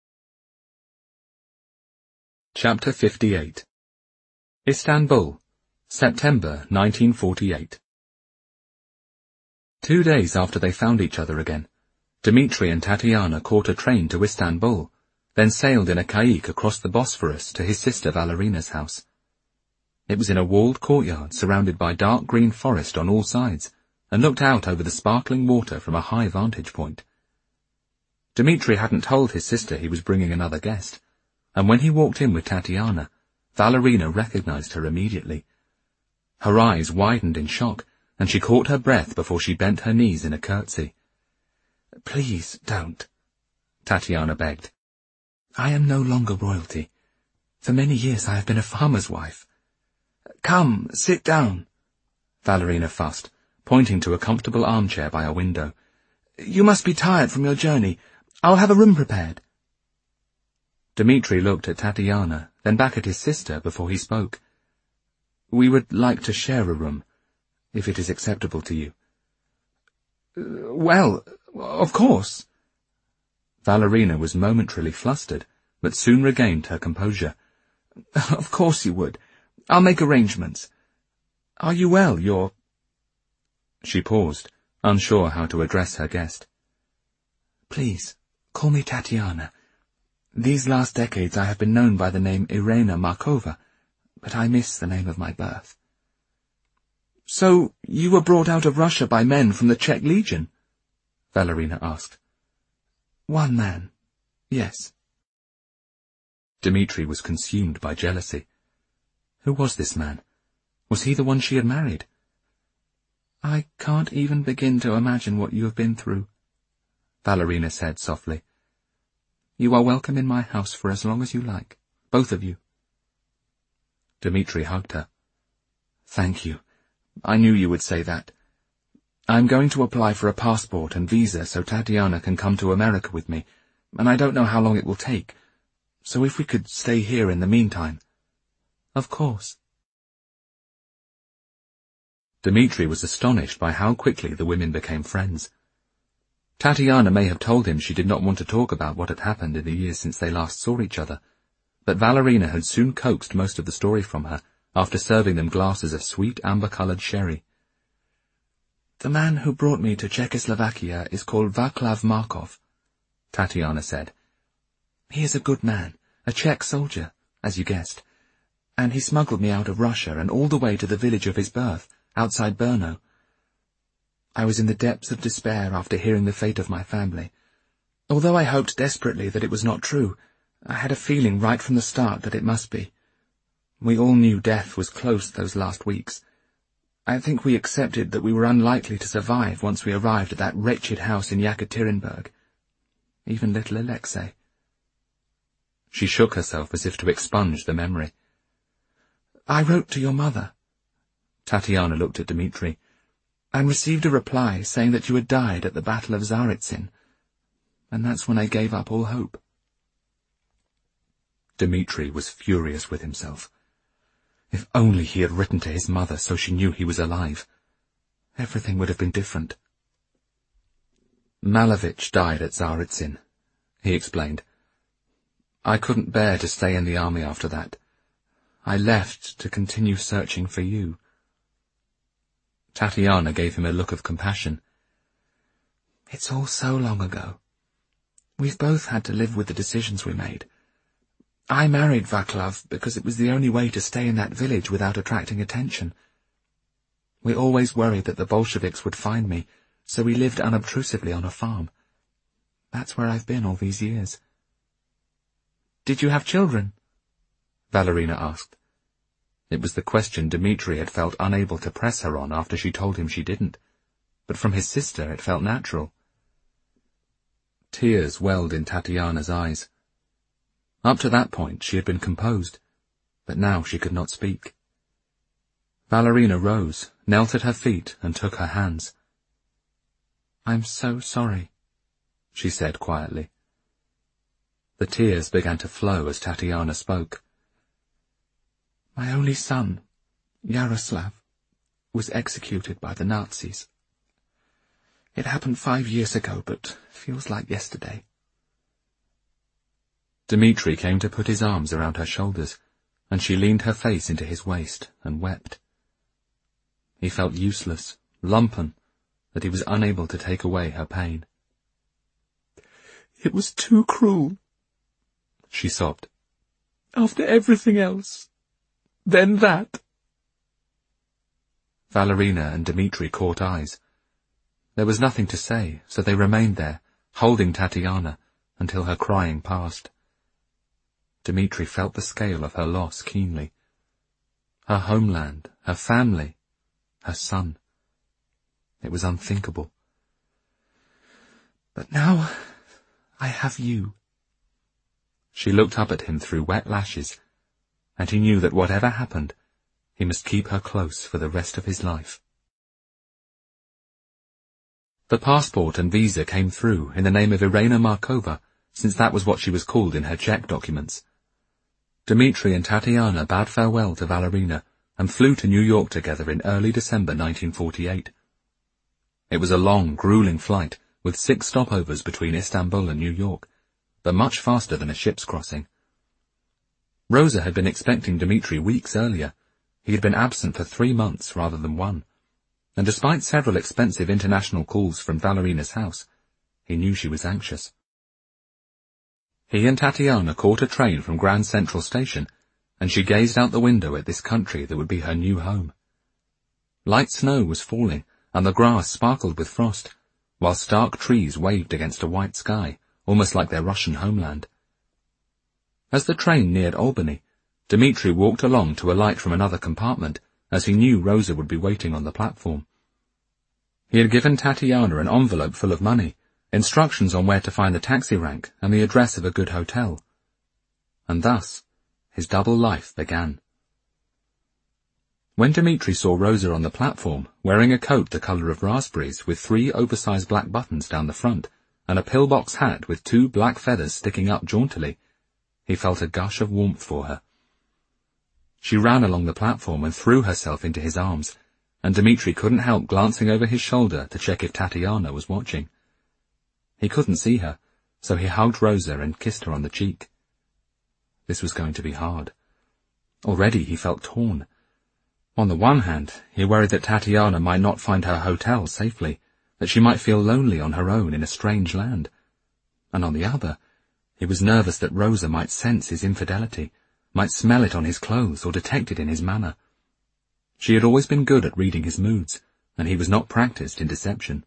Chapter fifty-eight. Istanbul, September nineteen forty-eight. Two days after they found each other again, Dmitri and Tatiana caught a train to Istanbul, then sailed in a caique across the Bosphorus to his sister Valerina's house. It was in a walled courtyard surrounded by dark green forest on all sides, and looked out over the sparkling water from a high vantage point. Dmitri hadn't told his sister he was bringing another guest, and when he walked in with Tatiana, Valerina recognized her immediately. Her eyes widened in shock, and she caught her breath before she bent her knees in a curtsy. "Please don't," Tatiana begged. "I am no longer royalty. For many years I have been a farmer's wife." "Come, sit down," Valerina fussed, pointing to a comfortable armchair by a window. "You must be tired from your journey. I'll have a room prepared." Dmitri looked at Tatiana, then back at his sister before he spoke. "We would like to share a room, if it is acceptable to you." "Well, of course." Valerina was momentarily flustered, but soon regained her composure. "Of course you would. I'll make arrangements. Are you well? You're—" She paused, unsure how to address her guest. "Please, call me Tatiana. These last decades I have been known by the name Irina Markova, but I miss the name of my birth." "So you were brought out of Russia by men from the Czech Legion?" Valerina asked. "One man, yes." Dmitri was consumed by jealousy. Who was this man? Was he the one she had married? "I can't even begin to imagine what you have been through," Valerina said softly. "You are welcome in my house for as long as you like, both of you." Dmitri hugged her. "Thank you. I knew you would say that. I'm going to apply for a passport and visa so Tatiana can come to America with me, and I don't know how long it will take. So if we could stay here in the meantime." "Of course." Dmitri was astonished by how quickly the women became friends. Tatiana may have told him she did not want to talk about what had happened in the years since they last saw each other, but Valerina had soon coaxed most of the story from her, after serving them glasses of sweet amber-coloured sherry. "The man who brought me to Czechoslovakia is called Vaclav Markov," Tatiana said. "He is a good man, a Czech soldier, as you guessed, and he smuggled me out of Russia and all the way to the village of his birth, outside Brno. I was in the depths of despair after hearing the fate of my family. Although I hoped desperately that it was not true, I had a feeling right from the start that it must be. We all knew death was close those last weeks. I think we accepted that we were unlikely to survive once we arrived at that wretched house in Yekaterinburg. Even little Alexei." She shook herself as if to expunge the memory. "I wrote to your mother." Tatiana looked at Dmitri, "and received a reply saying that you had died at the Battle of Tsaritsyn, and that's when I gave up all hope." Dmitri was furious with himself. If only he had written to his mother so she knew he was alive. Everything would have been different. "Malevich died at Tsaritsyn," he explained. "I couldn't bear to stay in the army after that. I left to continue searching for you." Tatiana gave him a look of compassion. "It's all so long ago. We've both had to live with the decisions we made. I married Vaclav because it was the only way to stay in that village without attracting attention. We always worried that the Bolsheviks would find me, so we lived unobtrusively on a farm. That's where I've been all these years." "Did you have children?" Valerina asked. It was the question Dmitri had felt unable to press her on after she told him she didn't, but from his sister it felt natural. Tears welled in Tatiana's eyes. Up to that point she had been composed, but now she could not speak. Valerina rose, knelt at her feet, and took her hands. "I'm so sorry," she said quietly. The tears began to flow as Tatiana spoke. "My only son, Yaroslav, was executed by the Nazis. It happened five years ago, but feels like yesterday." Dmitri came to put his arms around her shoulders, and she leaned her face into his waist and wept. He felt useless, lumpen, that he was unable to take away her pain. "It was too cruel," she sobbed. "After everything else. Then that." Valerina and Dmitri caught eyes. There was nothing to say, so they remained there, holding Tatiana, until her crying passed. Dmitri felt the scale of her loss keenly. Her homeland, her family, her son. It was unthinkable. "But now I have you." She looked up at him through wet lashes, and he knew that whatever happened, he must keep her close for the rest of his life. The passport and visa came through in the name of Irena Markova, since that was what she was called in her Czech documents. Dmitri and Tatiana bade farewell to Valerina and flew to New York together in early December nineteen forty-eight. It was a long, grueling flight, with six stopovers between Istanbul and New York, but much faster than a ship's crossing. Rosa had been expecting Dmitri weeks earlier. He had been absent for three months rather than one, and despite several expensive international calls from Valerina's house, he knew she was anxious. He and Tatiana caught a train from Grand Central Station, and she gazed out the window at this country that would be her new home. Light snow was falling, and the grass sparkled with frost, while stark trees waved against a white sky, almost like their Russian homeland. As the train neared Albany, Dmitri walked along to alight from another compartment, as he knew Rosa would be waiting on the platform. He had given Tatiana an envelope full of money, instructions on where to find the taxi rank, and the address of a good hotel. And thus, his double life began. When Dmitri saw Rosa on the platform, wearing a coat the colour of raspberries with three oversized black buttons down the front, and a pillbox hat with two black feathers sticking up jauntily, he felt a gush of warmth for her. She ran along the platform and threw herself into his arms, and Dmitri couldn't help glancing over his shoulder to check if Tatiana was watching. He couldn't see her, so he hugged Rosa and kissed her on the cheek. This was going to be hard. Already he felt torn. On the one hand, he worried that Tatiana might not find her hotel safely, that she might feel lonely on her own in a strange land. And on the other, he was nervous that Rosa might sense his infidelity, might smell it on his clothes or detect it in his manner. She had always been good at reading his moods, and he was not practiced in deception.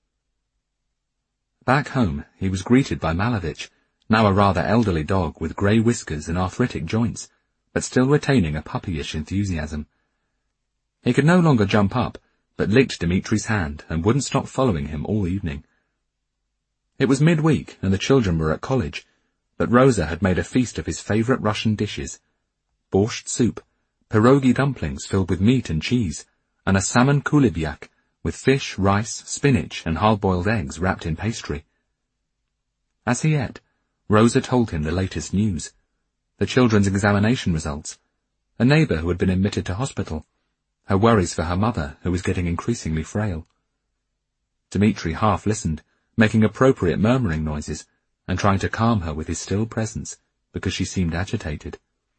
Back home, he was greeted by Malevich, now a rather elderly dog with grey whiskers and arthritic joints, but still retaining a puppyish enthusiasm. He could no longer jump up, but licked Dmitri's hand and wouldn't stop following him all evening. It was midweek, and the children were at college, but Rosa had made a feast of his favourite Russian dishes: borscht soup, pierogi dumplings filled with meat and cheese, and a salmon kulebyak with fish, rice, spinach, and hard-boiled eggs wrapped in pastry. As he ate, Rosa told him the latest news: the children's examination results, a neighbour who had been admitted to hospital, her worries for her mother, who was getting increasingly frail. Dmitri half listened, making appropriate murmuring noises, and trying to calm her with his still presence, because she seemed agitated.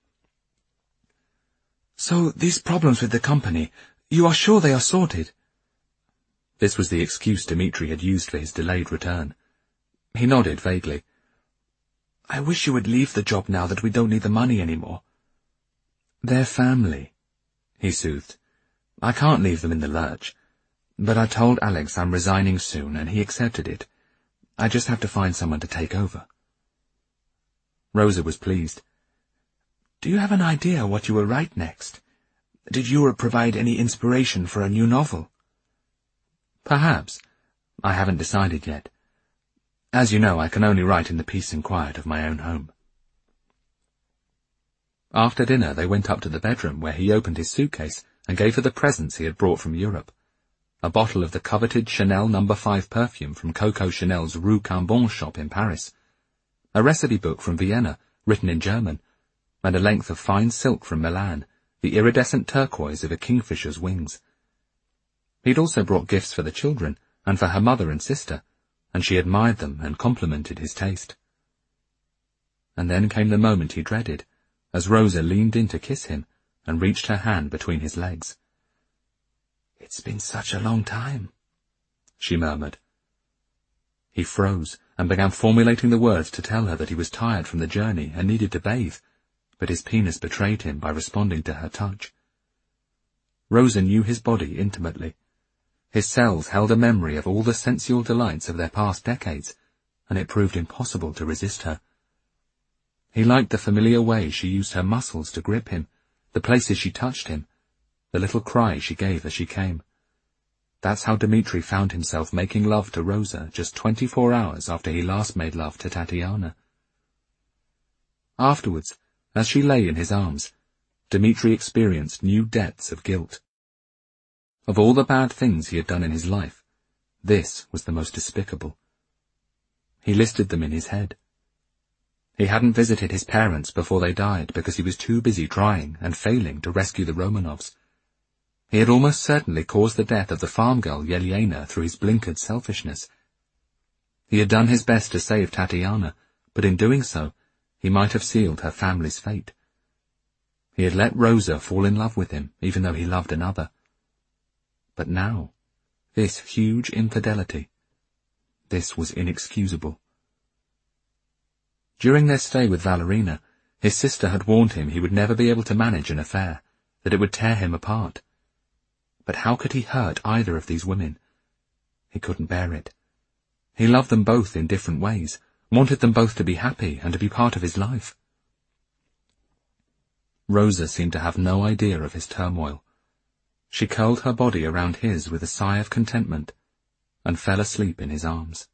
"So these problems with the company, you are sure they are sorted?" This was the excuse Dmitri had used for his delayed return. He nodded vaguely. "I wish you would leave the job now that we don't need the money anymore." "They're family," he soothed. "I can't leave them in the lurch. But I told Alex I'm resigning soon, and he accepted it. I just have to find someone to take over." Rosa was pleased. "Do you have an idea what you will write next? Did Europe provide any inspiration for a new novel?" "Perhaps. I haven't decided yet. As you know, I can only write in the peace and quiet of my own home." After dinner, they went up to the bedroom, where he opened his suitcase and gave her the presents he had brought from Europe: a bottle of the coveted Chanel number five perfume from Coco Chanel's Rue Cambon shop in Paris, a recipe book from Vienna, written in German, and a length of fine silk from Milan, the iridescent turquoise of a kingfisher's wings. He'd also brought gifts for the children, and for her mother and sister, and she admired them and complimented his taste. And then came the moment he dreaded, as Rosa leaned in to kiss him, and reached her hand between his legs. "It's been such a long time," she murmured. He froze and began formulating the words to tell her that he was tired from the journey and needed to bathe, but his penis betrayed him by responding to her touch. Rosa knew his body intimately. His cells held a memory of all the sensual delights of their past decades, and it proved impossible to resist her. He liked the familiar way she used her muscles to grip him, the places she touched him, the little cry she gave as she came. That's how Dmitri found himself making love to Rosa just twenty-four hours after he last made love to Tatiana. Afterwards, as she lay in his arms, Dmitri experienced new depths of guilt. Of all the bad things he had done in his life, this was the most despicable. He listed them in his head. He hadn't visited his parents before they died because he was too busy trying and failing to rescue the Romanovs. He had almost certainly caused the death of the farm girl Yelena through his blinkered selfishness. He had done his best to save Tatiana, but in doing so, he might have sealed her family's fate. He had let Rosa fall in love with him, even though he loved another. But now, this huge infidelity, this was inexcusable. During their stay with Valerina, his sister had warned him he would never be able to manage an affair, that it would tear him apart. But how could he hurt either of these women? He couldn't bear it. He loved them both in different ways, wanted them both to be happy and to be part of his life. Rosa seemed to have no idea of his turmoil. She curled her body around his with a sigh of contentment and fell asleep in his arms.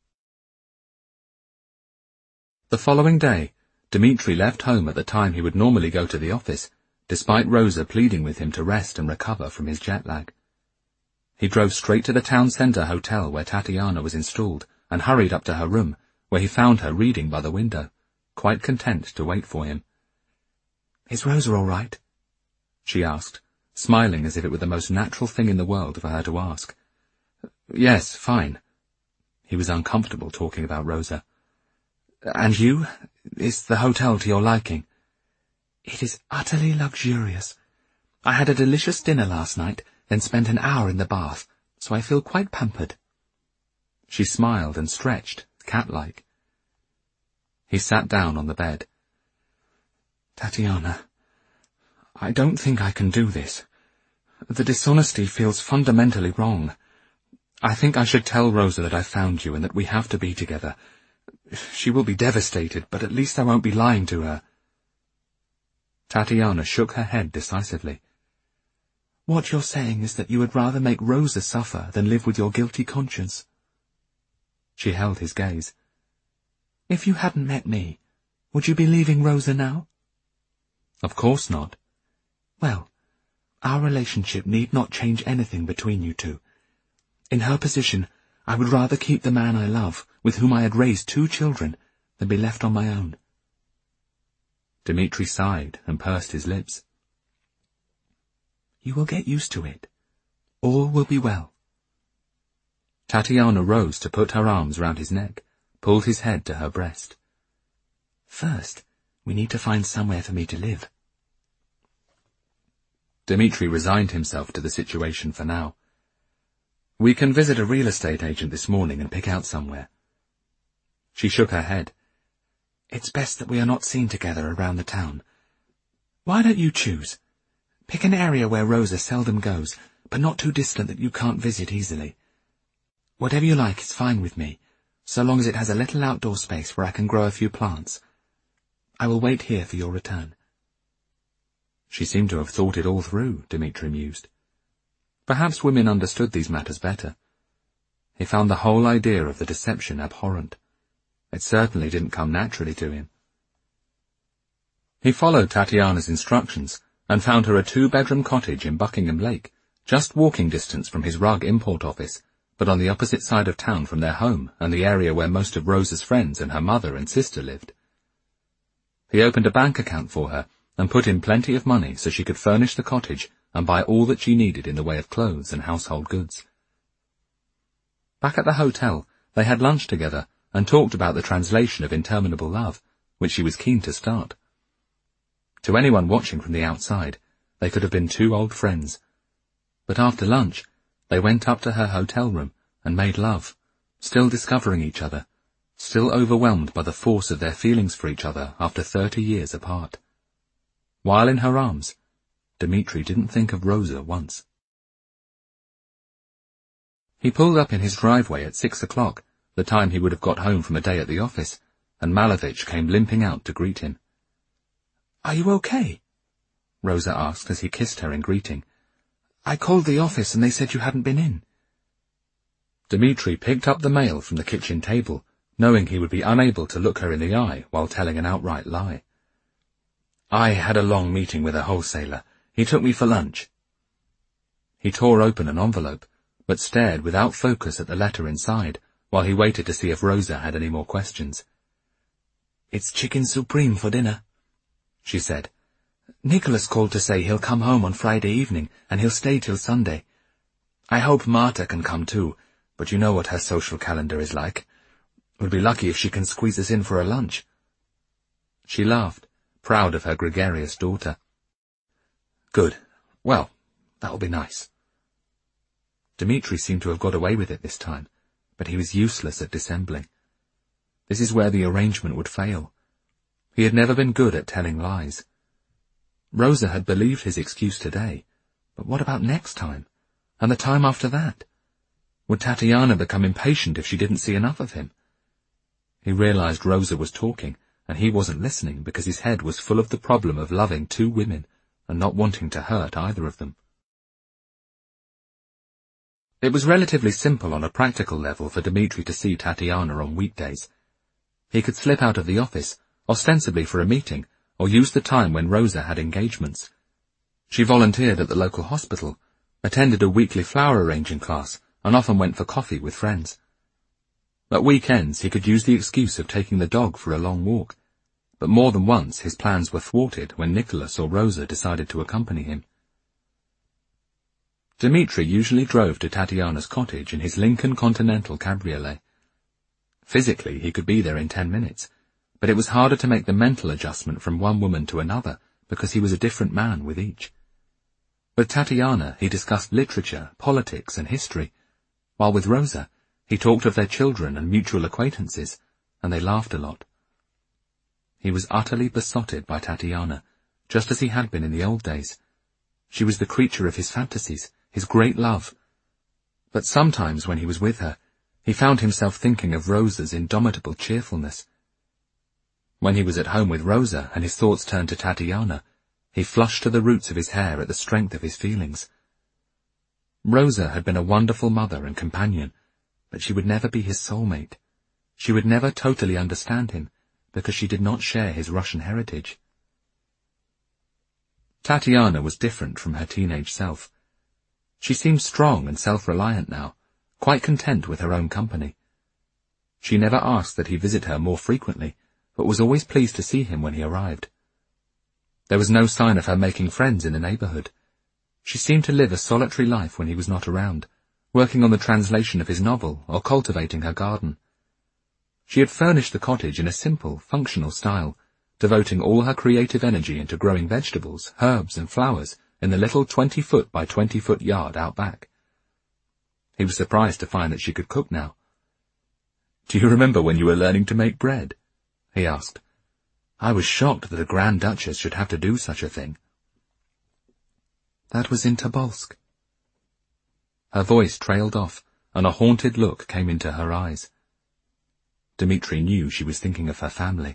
The following day, Dmitri left home at the time he would normally go to the office, despite Rosa pleading with him to rest and recover from his jet lag. He drove straight to the town centre hotel where Tatiana was installed and hurried up to her room, where he found her reading by the window, quite content to wait for him. "Is Rosa all right?" she asked, smiling as if it were the most natural thing in the world for her to ask. "Yes, fine." He was uncomfortable talking about Rosa. "And you? Is the hotel to your liking?" "It is utterly luxurious. I had a delicious dinner last night, then spent an hour in the bath, so I feel quite pampered." She smiled and stretched, cat-like. He sat down on the bed. "Tatiana, I don't think I can do this. The dishonesty feels fundamentally wrong. I think I should tell Rosa that I found you and that we have to be together. She will be devastated, but at least I won't be lying to her." Tatiana shook her head decisively. "What you're saying is that you would rather make Rosa suffer than live with your guilty conscience." She held his gaze. "If you hadn't met me, would you be leaving Rosa now?" "Of course not." "Well, our relationship need not change anything between you two. In her position, I would rather keep the man I love, with whom I had raised two children, than be left on my own." Dmitri sighed and pursed his lips. "You will get used to it. All will be well." Tatiana rose to put her arms round his neck, pulled his head to her breast. "First, we need to find somewhere for me to live." Dmitri resigned himself to the situation for now. "We can visit a real estate agent this morning and pick out somewhere." She shook her head. "It's best that we are not seen together around the town. Why don't you choose? Pick an area where Rosa seldom goes, but not too distant that you can't visit easily. Whatever you like is fine with me, so long as it has a little outdoor space where I can grow a few plants. I will wait here for your return." She seemed to have thought it all through, Dmitri mused. Perhaps women understood these matters better. He found the whole idea of the deception abhorrent. It certainly didn't come naturally to him. He followed Tatiana's instructions and found her a two-bedroom cottage in Buckingham Lake, just walking distance from his rug import office, but on the opposite side of town from their home and the area where most of Rosa's friends and her mother and sister lived. He opened a bank account for her and put in plenty of money so she could furnish the cottage and buy all that she needed in the way of clothes and household goods. Back at the hotel, they had lunch together and talked about the translation of Interminable Love, which she was keen to start. To anyone watching from the outside, they could have been two old friends. But after lunch, they went up to her hotel room and made love, still discovering each other, still overwhelmed by the force of their feelings for each other after thirty years apart. While in her arms, Dmitri didn't think of Rosa once. He pulled up in his driveway at six o'clock, the time he would have got home from a day at the office, and Malevich came limping out to greet him. "Are you okay?" Rosa asked as he kissed her in greeting. "I called the office and they said you hadn't been in." Dmitri picked up the mail from the kitchen table, knowing he would be unable to look her in the eye while telling an outright lie. "I had a long meeting with a wholesaler. He took me for lunch." He tore open an envelope, but stared without focus at the letter inside, while he waited to see if Rosa had any more questions. "It's chicken supreme for dinner," she said. "Nicholas called to say he'll come home on Friday evening, and he'll stay till Sunday. I hope Marta can come too, but you know what her social calendar is like. We'll be lucky if she can squeeze us in for a lunch." She laughed, proud of her gregarious daughter. "Good. Well, that'll be nice." Dmitri seemed to have got away with it this time, but he was useless at dissembling. This is where the arrangement would fail. He had never been good at telling lies. Rosa had believed his excuse today, but what about next time? And the time after that? Would Tatiana become impatient if she didn't see enough of him? He realized Rosa was talking, and he wasn't listening because his head was full of the problem of loving two women and not wanting to hurt either of them. It was relatively simple on a practical level for Dmitri to see Tatiana on weekdays. He could slip out of the office, ostensibly for a meeting, or use the time when Rosa had engagements. She volunteered at the local hospital, attended a weekly flower arranging class, and often went for coffee with friends. At weekends he could use the excuse of taking the dog for a long walk, but more than once his plans were thwarted when Nicholas or Rosa decided to accompany him. Dmitri usually drove to Tatiana's cottage in his Lincoln Continental cabriolet. Physically, he could be there in ten minutes, but it was harder to make the mental adjustment from one woman to another because he was a different man with each. With Tatiana, he discussed literature, politics, and history, while with Rosa, he talked of their children and mutual acquaintances, and they laughed a lot. He was utterly besotted by Tatiana, just as he had been in the old days. She was the creature of his fantasies, his great love. But sometimes when he was with her, he found himself thinking of Rosa's indomitable cheerfulness. When he was at home with Rosa and his thoughts turned to Tatiana, he flushed to the roots of his hair at the strength of his feelings. Rosa had been a wonderful mother and companion, but she would never be his soulmate. She would never totally understand him, because she did not share his Russian heritage. Tatiana was different from her teenage self. She seemed strong and self-reliant now, quite content with her own company. She never asked that he visit her more frequently, but was always pleased to see him when he arrived. There was no sign of her making friends in the neighborhood. She seemed to live a solitary life when he was not around, working on the translation of his novel or cultivating her garden. She had furnished the cottage in a simple, functional style, devoting all her creative energy into growing vegetables, herbs, and flowers in the little twenty-foot by twenty-foot yard out back. He was surprised to find that she could cook now. "Do you remember when you were learning to make bread?" he asked. "I was shocked that a Grand Duchess should have to do such a thing." "That was in Tobolsk." Her voice trailed off, and a haunted look came into her eyes. Dmitri knew she was thinking of her family.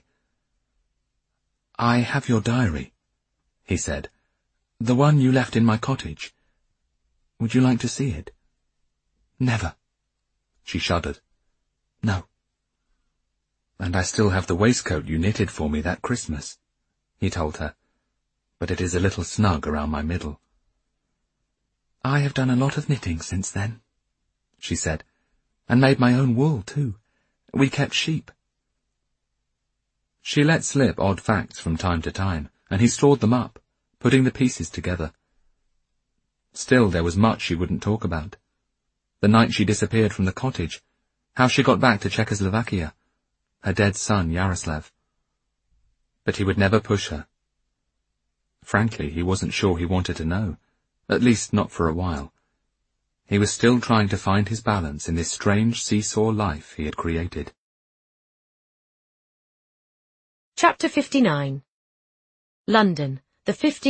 "I have your diary," he said. "The one you left in my cottage. Would you like to see it?" "Never." She shuddered. "No." "And I still have the waistcoat you knitted for me that Christmas," he told her, "but it is a little snug around my middle." "I have done a lot of knitting since then," she said, "and made my own wool, too. We kept sheep." She let slip odd facts from time to time, and he stored them up, putting the pieces together. Still there was much she wouldn't talk about. The night she disappeared from the cottage, how she got back to Czechoslovakia, her dead son Yaroslav. But he would never push her. Frankly, he wasn't sure he wanted to know, at least not for a while. He was still trying to find his balance in this strange seesaw life he had created. Chapter fifty-nine. London, the fifteenth